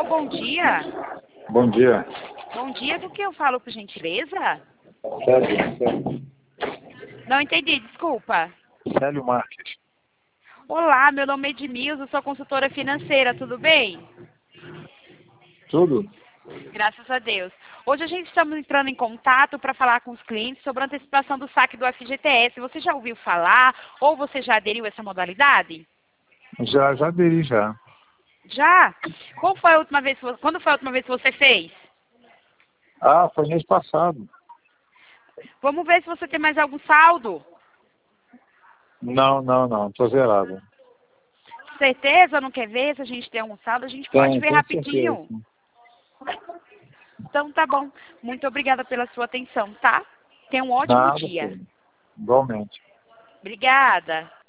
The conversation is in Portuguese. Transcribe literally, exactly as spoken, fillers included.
Alô, bom dia. Bom dia. Bom dia, do que eu falo, por gentileza? Célio, Célio. Não entendi, desculpa. Célio Marques. Olá, meu nome é Edmilson, sou consultora financeira, tudo bem? Tudo? Graças a Deus. Hoje a gente estamos entrando em contato para falar com os clientes sobre a antecipação do saque do F G T S. Você já ouviu falar ou você já aderiu a essa modalidade? Já, já aderi já. Já? Qual foi a última vez, que vo- quando foi a última vez que você fez? Ah, foi mês passado. Vamos ver se você tem mais algum saldo. Não, não, não. Tô zerado. Certeza? Não quer ver se a gente tem algum saldo? A gente pode Tem, ver tenho rapidinho. certeza. Então tá bom. Muito obrigada pela sua atenção, tá? Tenha um ótimo Nada, dia. filho. Igualmente. Obrigada.